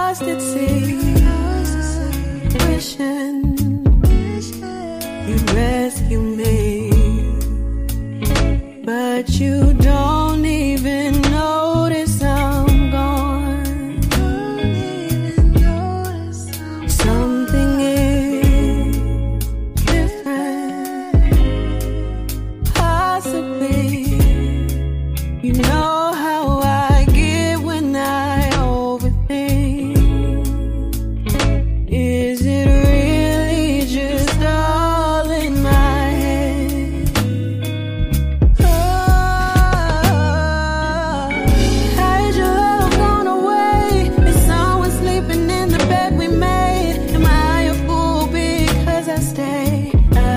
lost at sea, wishing you'd rescue me, but you don't even notice I'm gone. Something is different, possibly. You know how I get when I overthink. Is it really just all in my head? Has your love gone away? Is someone sleeping in the bed we made? Am I a fool because I stay? I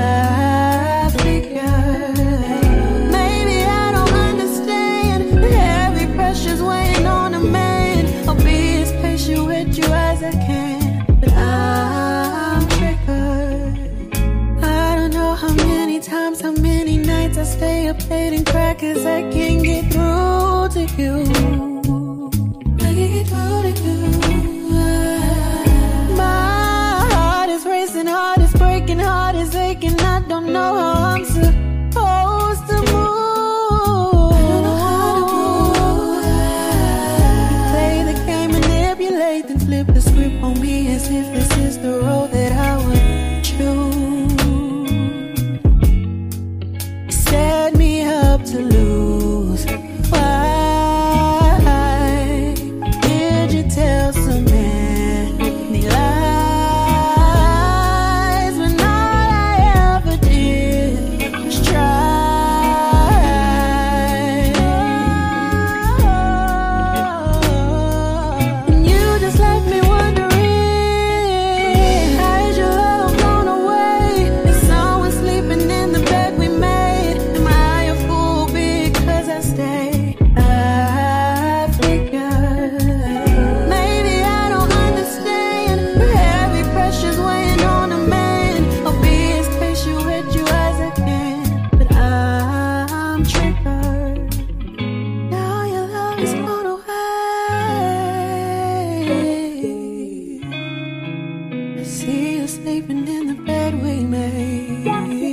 figured maybe I don't understand. Heavy pressure's weighing on a man. I'll be as patient with you as I can, but I'm triggered. I don't know how many times, how many nights I stay up late and cry 'cause I can't get through to you. I can't get through to you. My heart is racing, heart is breaking, heart is aching. I don't know how I'm supposed to move. I don't know how to move. You play the game, manipulate, then flip the script on me as if this is the road that I would choose. You set me up to lose. Why did you tell so many lies when all I ever did was try? And you just left me wondering, has your love gone away? Is someone sleeping in the bed we made? Am I a fool because I stay? I figured maybe I don't understand. Heavy pressure's weighing on a man. I'll be as patient with you as I can, but I'm triggered. Now your love is gone away. I see you sleeping in the bed we made.